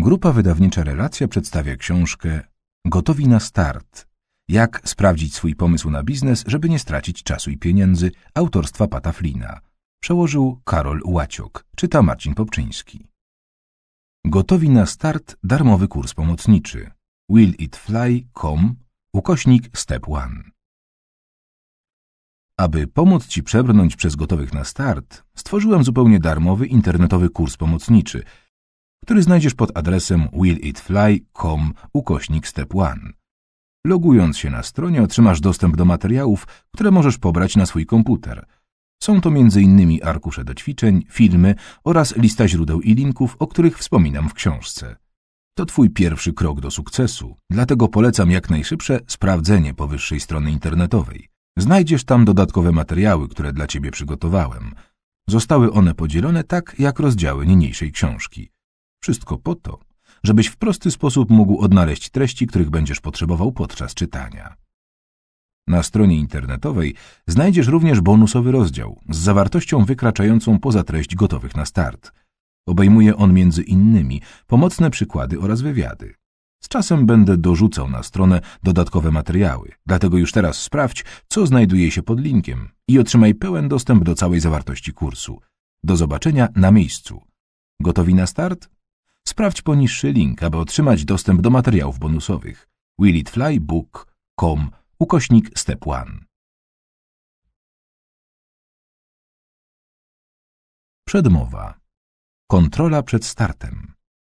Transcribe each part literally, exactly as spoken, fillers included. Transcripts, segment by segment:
Grupa wydawnicza Relacja przedstawia książkę Gotowi na start. Jak sprawdzić swój pomysł na biznes, żeby nie stracić czasu i pieniędzy, autorstwa Pata Flynna. Przełożył Karol Łaciok, czyta Marcin Popczyński. Gotowi na start, darmowy kurs pomocniczy. will it fly kropka com ukośnik step one. Aby pomóc Ci przebrnąć przez Gotowych na start, stworzyłem zupełnie darmowy internetowy kurs pomocniczy, który znajdziesz pod adresem will it fly kropka com ukośnik step one. Logując się na stronie otrzymasz dostęp do materiałów, które możesz pobrać na swój komputer. Są to między innymi arkusze do ćwiczeń, filmy oraz lista źródeł i linków, o których wspominam w książce. To Twój pierwszy krok do sukcesu, dlatego polecam jak najszybsze sprawdzenie powyższej strony internetowej. Znajdziesz tam dodatkowe materiały, które dla Ciebie przygotowałem. Zostały one podzielone tak, jak rozdziały niniejszej książki. Wszystko po to, żebyś w prosty sposób mógł odnaleźć treści, których będziesz potrzebował podczas czytania. Na stronie internetowej znajdziesz również bonusowy rozdział z zawartością wykraczającą poza treść Gotowych na start. Obejmuje on między innymi pomocne przykłady oraz wywiady. Z czasem będę dorzucał na stronę dodatkowe materiały, dlatego już teraz sprawdź, co znajduje się pod linkiem i otrzymaj pełen dostęp do całej zawartości kursu. Do zobaczenia na miejscu. Gotowi na start? Sprawdź poniższy link, aby otrzymać dostęp do materiałów bonusowych. will it fly book kropka com ukośnik step one. Przedmowa. Kontrola przed startem.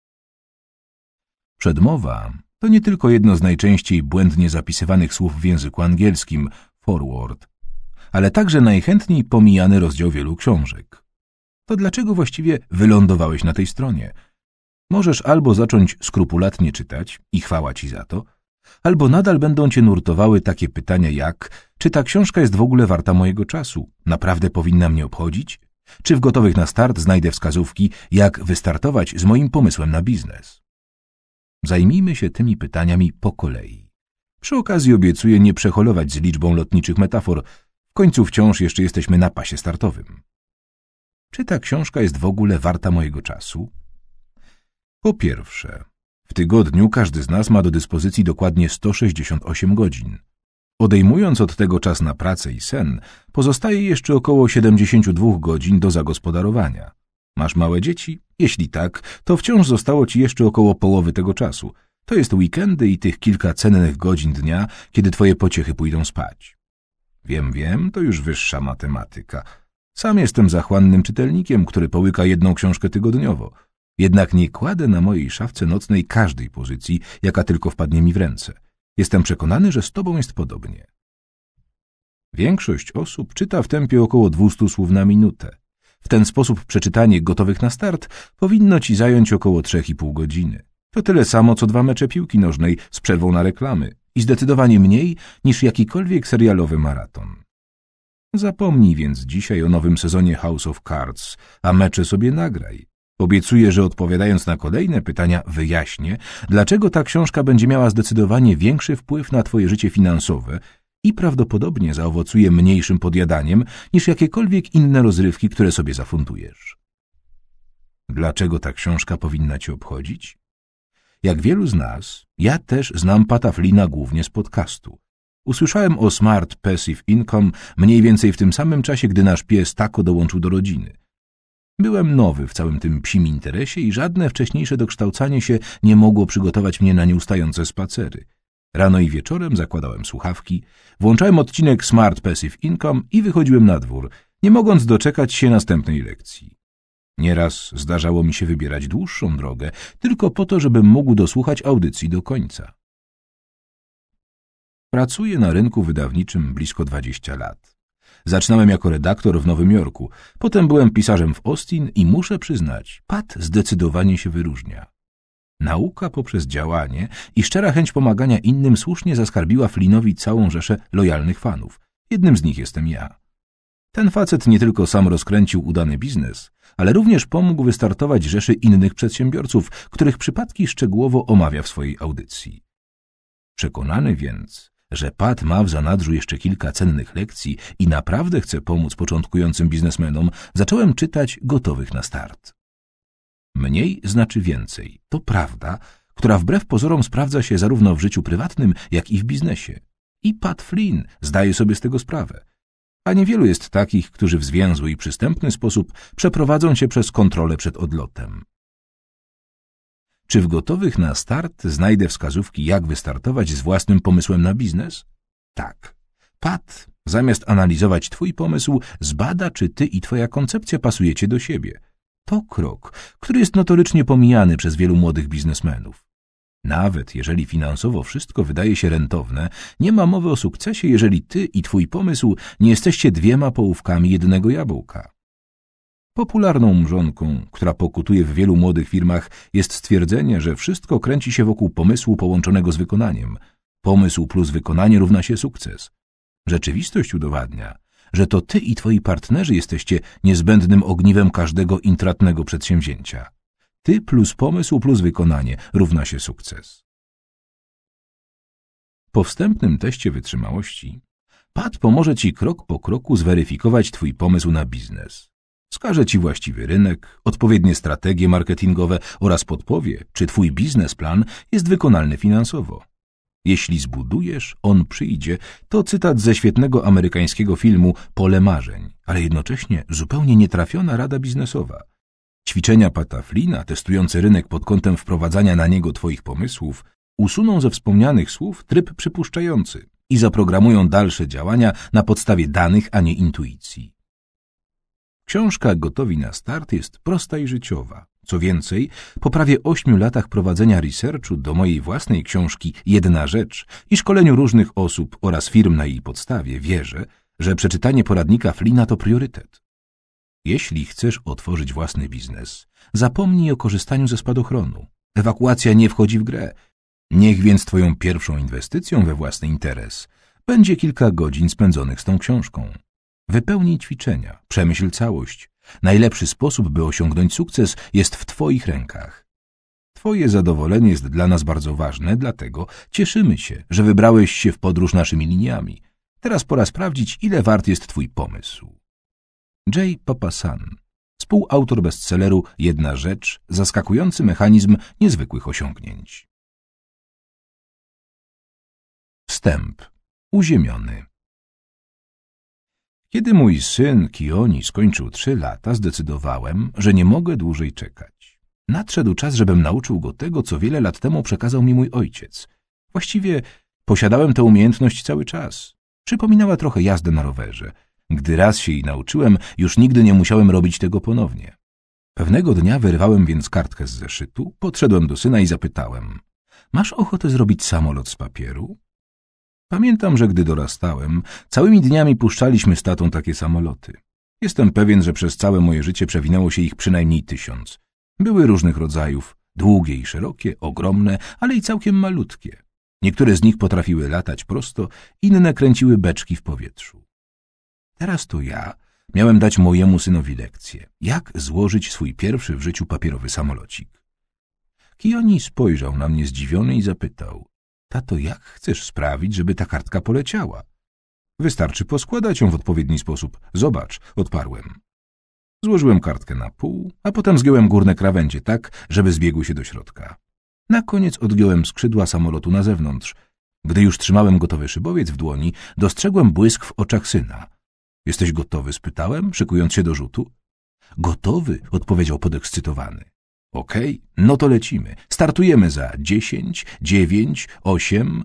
Przedmowa to nie tylko jedno z najczęściej błędnie zapisywanych słów w języku angielskim forward, ale także najchętniej pomijany rozdział wielu książek. To dlaczego właściwie wylądowałeś na tej stronie? Możesz albo zacząć skrupulatnie czytać i chwała Ci za to, albo nadal będą Cię nurtowały takie pytania jak: czy ta książka jest w ogóle warta mojego czasu? Naprawdę powinna mnie obchodzić? Czy w Gotowych na start znajdę wskazówki, jak wystartować z moim pomysłem na biznes? Zajmijmy się tymi pytaniami po kolei. Przy okazji obiecuję nie przeholować z liczbą lotniczych metafor. W końcu wciąż jeszcze jesteśmy na pasie startowym. Czy ta książka jest w ogóle warta mojego czasu? Po pierwsze, w tygodniu każdy z nas ma do dyspozycji dokładnie sto sześćdziesiąt osiem godzin. Odejmując od tego czas na pracę i sen, pozostaje jeszcze około siedemdziesiąt dwa godzin do zagospodarowania. Masz małe dzieci? Jeśli tak, to wciąż zostało Ci jeszcze około połowy tego czasu. To jest weekendy i tych kilka cennych godzin dnia, kiedy Twoje pociechy pójdą spać. Wiem, wiem, to już wyższa matematyka. Sam jestem zachłannym czytelnikiem, który połyka jedną książkę tygodniowo. Jednak nie kładę na mojej szafce nocnej każdej pozycji, jaka tylko wpadnie mi w ręce. Jestem przekonany, że z Tobą jest podobnie. Większość osób czyta w tempie około dwieście słów na minutę. W ten sposób przeczytanie Gotowych na start powinno Ci zająć około trzy i pół godziny. To tyle samo, co dwa mecze piłki nożnej z przerwą na reklamy i zdecydowanie mniej niż jakikolwiek serialowy maraton. Zapomnij więc dzisiaj o nowym sezonie House of Cards, a mecze sobie nagraj. Obiecuję, że odpowiadając na kolejne pytania wyjaśnię, dlaczego ta książka będzie miała zdecydowanie większy wpływ na Twoje życie finansowe i prawdopodobnie zaowocuje mniejszym podjadaniem niż jakiekolwiek inne rozrywki, które sobie zafundujesz. Dlaczego ta książka powinna Cię obchodzić? Jak wielu z nas, ja też znam Pata Flynna głównie z podcastu. Usłyszałem o Smart Passive Income mniej więcej w tym samym czasie, gdy nasz pies Taco dołączył do rodziny. Byłem nowy w całym tym psim interesie i żadne wcześniejsze dokształcanie się nie mogło przygotować mnie na nieustające spacery. Rano i wieczorem zakładałem słuchawki, włączałem odcinek Smart Passive Income i wychodziłem na dwór, nie mogąc doczekać się następnej lekcji. Nieraz zdarzało mi się wybierać dłuższą drogę, tylko po to, żebym mógł dosłuchać audycji do końca. Pracuję na rynku wydawniczym blisko dwadzieścia lat. Zaczynałem jako redaktor w Nowym Jorku, potem byłem pisarzem w Austin i muszę przyznać, Pat zdecydowanie się wyróżnia. Nauka poprzez działanie i szczera chęć pomagania innym słusznie zaskarbiła Flynnowi całą rzeszę lojalnych fanów. Jednym z nich jestem ja. Ten facet nie tylko sam rozkręcił udany biznes, ale również pomógł wystartować rzeszy innych przedsiębiorców, których przypadki szczegółowo omawia w swojej audycji. Przekonany więc, że Pat ma w zanadrzu jeszcze kilka cennych lekcji i naprawdę chce pomóc początkującym biznesmenom, zacząłem czytać Gotowych na start. Mniej znaczy więcej. To prawda, która wbrew pozorom sprawdza się zarówno w życiu prywatnym, jak i w biznesie. I Pat Flynn zdaje sobie z tego sprawę. A niewielu jest takich, którzy w zwięzły i przystępny sposób przeprowadzą się przez kontrolę przed odlotem. Czy w gotowych na start znajdę wskazówki, jak wystartować z własnym pomysłem na biznes? Tak. Pat, zamiast analizować twój pomysł, zbada, czy ty i twoja koncepcja pasujecie do siebie. To krok, który jest notorycznie pomijany przez wielu młodych biznesmenów. Nawet jeżeli finansowo wszystko wydaje się rentowne, nie ma mowy o sukcesie, jeżeli ty i twój pomysł nie jesteście dwiema połówkami jednego jabłka. Popularną mrzonką, która pokutuje w wielu młodych firmach, jest stwierdzenie, że wszystko kręci się wokół pomysłu połączonego z wykonaniem. Pomysł plus wykonanie równa się sukces. Rzeczywistość udowadnia, że to ty i twoi partnerzy jesteście niezbędnym ogniwem każdego intratnego przedsięwzięcia. Ty plus pomysł plus wykonanie równa się sukces. Po wstępnym teście wytrzymałości Pat pomoże ci krok po kroku zweryfikować twój pomysł na biznes. Wskaże ci właściwy rynek, odpowiednie strategie marketingowe oraz podpowie, czy twój biznesplan jest wykonalny finansowo. Jeśli zbudujesz, on przyjdzie, to cytat ze świetnego amerykańskiego filmu Pole marzeń, ale jednocześnie zupełnie nietrafiona rada biznesowa. Ćwiczenia Pata Flynna, testujące rynek pod kątem wprowadzania na niego twoich pomysłów, usuną ze wspomnianych słów tryb przypuszczający i zaprogramują dalsze działania na podstawie danych, a nie intuicji. Książka Gotowi na start jest prosta i życiowa. Co więcej, po prawie ośmiu latach prowadzenia researchu do mojej własnej książki Jedna rzecz i szkoleniu różnych osób oraz firm na jej podstawie wierzę, że przeczytanie poradnika Flynna to priorytet. Jeśli chcesz otworzyć własny biznes, zapomnij o korzystaniu ze spadochronu. Ewakuacja nie wchodzi w grę. Niech więc twoją pierwszą inwestycją we własny interes będzie kilka godzin spędzonych z tą książką. Wypełnij ćwiczenia, przemyśl całość. Najlepszy sposób, by osiągnąć sukces, jest w twoich rękach. Twoje zadowolenie jest dla nas bardzo ważne, dlatego cieszymy się, że wybrałeś się w podróż naszymi liniami. Teraz pora sprawdzić, ile wart jest twój pomysł. Jay Papasan, współautor bestselleru Jedna rzecz, zaskakujący mechanizm niezwykłych osiągnięć. Wstęp. Uziemiony. Kiedy mój syn Kioni skończył trzy lata, zdecydowałem, że nie mogę dłużej czekać. Nadszedł czas, żebym nauczył go tego, co wiele lat temu przekazał mi mój ojciec. Właściwie posiadałem tę umiejętność cały czas. Przypominała trochę jazdę na rowerze. Gdy raz się jej nauczyłem, już nigdy nie musiałem robić tego ponownie. Pewnego dnia wyrwałem więc kartkę z zeszytu, podszedłem do syna i zapytałem: masz ochotę zrobić samolot z papieru? Pamiętam, że gdy dorastałem, całymi dniami puszczaliśmy z tatą takie samoloty. Jestem pewien, że przez całe moje życie przewinęło się ich przynajmniej tysiąc. Były różnych rodzajów, długie i szerokie, ogromne, ale i całkiem malutkie. Niektóre z nich potrafiły latać prosto, inne kręciły beczki w powietrzu. Teraz to ja miałem dać mojemu synowi lekcję, jak złożyć swój pierwszy w życiu papierowy samolocik. Kioni spojrzał na mnie zdziwiony i zapytał: tato, jak chcesz sprawić, żeby ta kartka poleciała? Wystarczy poskładać ją w odpowiedni sposób. Zobacz, odparłem. Złożyłem kartkę na pół, a potem zgiąłem górne krawędzie tak, żeby zbiegły się do środka. Na koniec odgiąłem skrzydła samolotu na zewnątrz. Gdy już trzymałem gotowy szybowiec w dłoni, dostrzegłem błysk w oczach syna. Jesteś gotowy? Spytałem, szykując się do rzutu. Gotowy, odpowiedział podekscytowany. Okej, no to lecimy. Startujemy za dziesięć, dziewięć, osiem.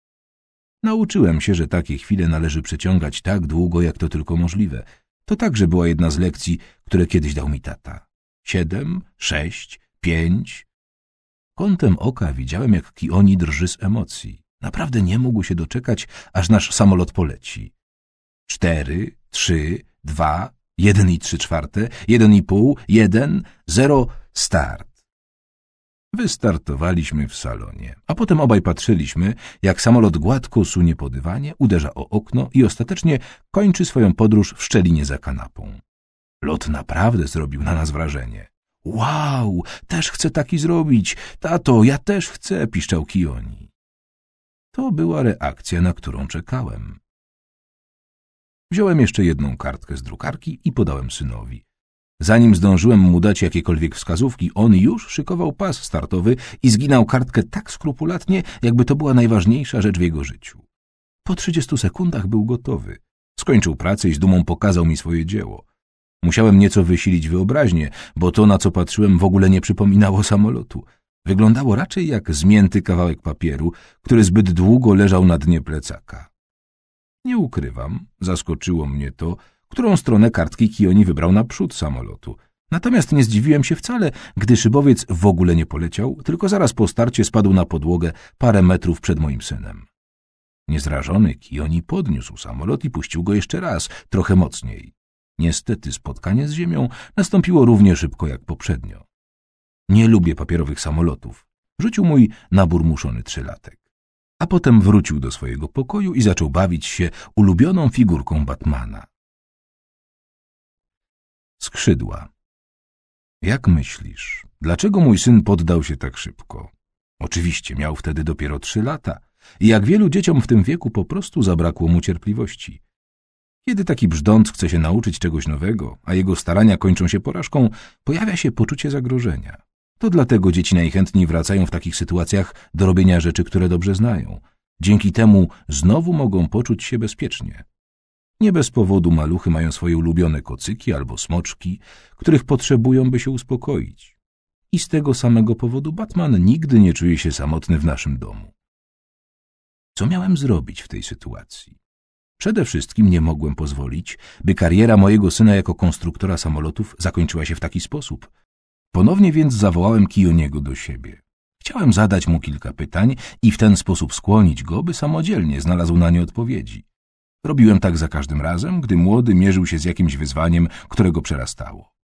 Nauczyłem się, że takie chwile należy przeciągać tak długo, jak to tylko możliwe. To także była jedna z lekcji, które kiedyś dał mi tata. Siedem, sześć, pięć. Kątem oka widziałem, jak Kioni drży z emocji. Naprawdę nie mógł się doczekać, aż nasz samolot poleci. Cztery, trzy, dwa, jeden i trzy czwarte, jeden i pół, jeden, zero, start. Wystartowaliśmy w salonie, a potem obaj patrzyliśmy, jak samolot gładko sunie po dywanie, uderza o okno i ostatecznie kończy swoją podróż w szczelinie za kanapą. Lot naprawdę zrobił na nas wrażenie. Wow, też chcę taki zrobić. Tato, ja też chcę, piszczał Kioni. To była reakcja, na którą czekałem. Wziąłem jeszcze jedną kartkę z drukarki i podałem synowi. Zanim zdążyłem mu dać jakiekolwiek wskazówki, on już szykował pas startowy i zginał kartkę tak skrupulatnie, jakby to była najważniejsza rzecz w jego życiu. Po trzydziestu sekundach był gotowy. Skończył pracę i z dumą pokazał mi swoje dzieło. Musiałem nieco wysilić wyobraźnię, bo to, na co patrzyłem, w ogóle nie przypominało samolotu. Wyglądało raczej jak zmięty kawałek papieru, który zbyt długo leżał na dnie plecaka. Nie ukrywam, zaskoczyło mnie to, którą stronę kartki Kioni wybrał na przód samolotu. Natomiast nie zdziwiłem się wcale, gdy szybowiec w ogóle nie poleciał, tylko zaraz po starcie spadł na podłogę parę metrów przed moim synem. Niezrażony Kioni podniósł samolot i puścił go jeszcze raz, trochę mocniej. Niestety spotkanie z ziemią nastąpiło równie szybko jak poprzednio. Nie lubię papierowych samolotów, rzucił mój naburmuszony trzylatek. A potem wrócił do swojego pokoju i zaczął bawić się ulubioną figurką Batmana. Skrzydła. Jak myślisz, dlaczego mój syn poddał się tak szybko? Oczywiście miał wtedy dopiero trzy lata i jak wielu dzieciom w tym wieku po prostu zabrakło mu cierpliwości. Kiedy taki brzdąc chce się nauczyć czegoś nowego, a jego starania kończą się porażką, pojawia się poczucie zagrożenia. To dlatego dzieci najchętniej wracają w takich sytuacjach do robienia rzeczy, które dobrze znają. Dzięki temu znowu mogą poczuć się bezpiecznie. Nie bez powodu maluchy mają swoje ulubione kocyki albo smoczki, których potrzebują, by się uspokoić. I z tego samego powodu Batman nigdy nie czuje się samotny w naszym domu. Co miałem zrobić w tej sytuacji? Przede wszystkim nie mogłem pozwolić, by kariera mojego syna jako konstruktora samolotów zakończyła się w taki sposób. Ponownie więc zawołałem Kioniego do siebie. Chciałem zadać mu kilka pytań i w ten sposób skłonić go, by samodzielnie znalazł na nie odpowiedzi. Robiłem tak za każdym razem, gdy młody mierzył się z jakimś wyzwaniem, które go przerastało.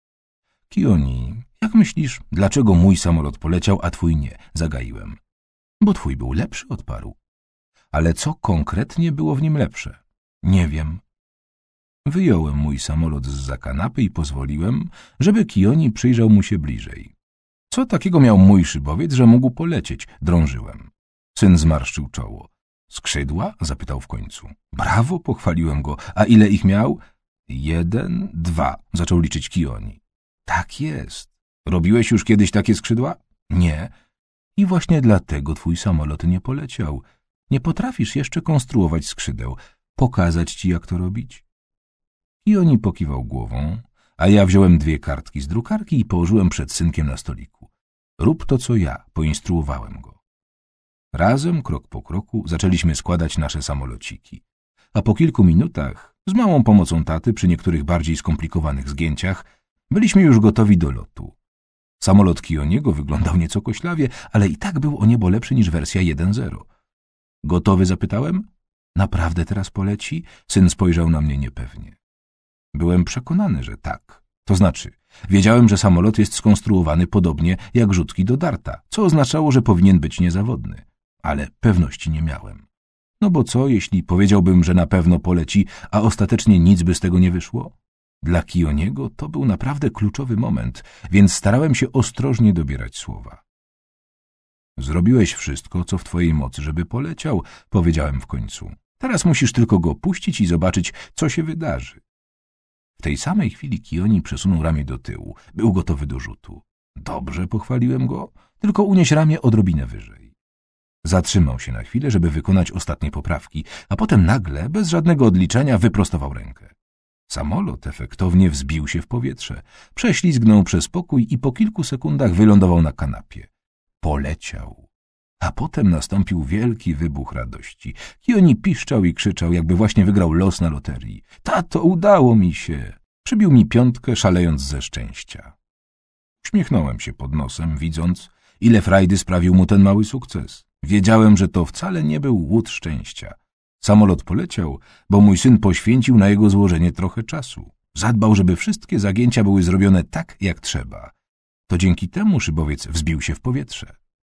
Kioni, jak myślisz, dlaczego mój samolot poleciał, a twój nie? Zagaiłem. Bo twój był lepszy, odparł. Ale co konkretnie było w nim lepsze? Nie wiem. Wyjąłem mój samolot zza kanapy i pozwoliłem, żeby Kioni przyjrzał mu się bliżej. Co takiego miał mój szybowiec, że mógł polecieć? Drążyłem. Syn zmarszczył czoło. Skrzydła? Zapytał w końcu. Brawo, pochwaliłem go. A ile ich miał? Jeden, dwa, zaczął liczyć Kioni. Tak jest. Robiłeś już kiedyś takie skrzydła? Nie. I właśnie dlatego twój samolot nie poleciał. Nie potrafisz jeszcze konstruować skrzydeł. Pokazać ci, jak to robić? Kioni pokiwał głową, a ja wziąłem dwie kartki z drukarki i położyłem przed synkiem na stoliku. Rób to, co ja, poinstruowałem go. Razem, krok po kroku, zaczęliśmy składać nasze samolociki. A po kilku minutach, z małą pomocą taty przy niektórych bardziej skomplikowanych zgięciach, byliśmy już gotowi do lotu. Samolot Kioniego wyglądał nieco koślawie, ale i tak był o niebo lepszy niż wersja jeden zero. Gotowy? Zapytałem. Naprawdę teraz poleci? Syn spojrzał na mnie niepewnie. Byłem przekonany, że tak. To znaczy, wiedziałem, że samolot jest skonstruowany podobnie jak rzutki do darta, co oznaczało, że powinien być niezawodny. Ale pewności nie miałem. No bo co, jeśli powiedziałbym, że na pewno poleci, a ostatecznie nic by z tego nie wyszło? Dla Kioniego to był naprawdę kluczowy moment, więc starałem się ostrożnie dobierać słowa. Zrobiłeś wszystko, co w twojej mocy, żeby poleciał, powiedziałem w końcu. Teraz musisz tylko go puścić i zobaczyć, co się wydarzy. W tej samej chwili Kioni przesunął ramię do tyłu. Był gotowy do rzutu. Dobrze, pochwaliłem go, tylko unieś ramię odrobinę wyżej. Zatrzymał się na chwilę, żeby wykonać ostatnie poprawki, a potem nagle, bez żadnego odliczenia, wyprostował rękę. Samolot efektownie wzbił się w powietrze, prześlizgnął przez pokój i po kilku sekundach wylądował na kanapie. Poleciał. A potem nastąpił wielki wybuch radości. Kioni piszczał i krzyczał, jakby właśnie wygrał los na loterii. Tato, udało mi się! Przybił mi piątkę, szalejąc ze szczęścia. Uśmiechnąłem się pod nosem, widząc, ile frajdy sprawił mu ten mały sukces. Wiedziałem, że to wcale nie był łód szczęścia. Samolot poleciał, bo mój syn poświęcił na jego złożenie trochę czasu. Zadbał, żeby wszystkie zagięcia były zrobione tak, jak trzeba. To dzięki temu szybowiec wzbił się w powietrze.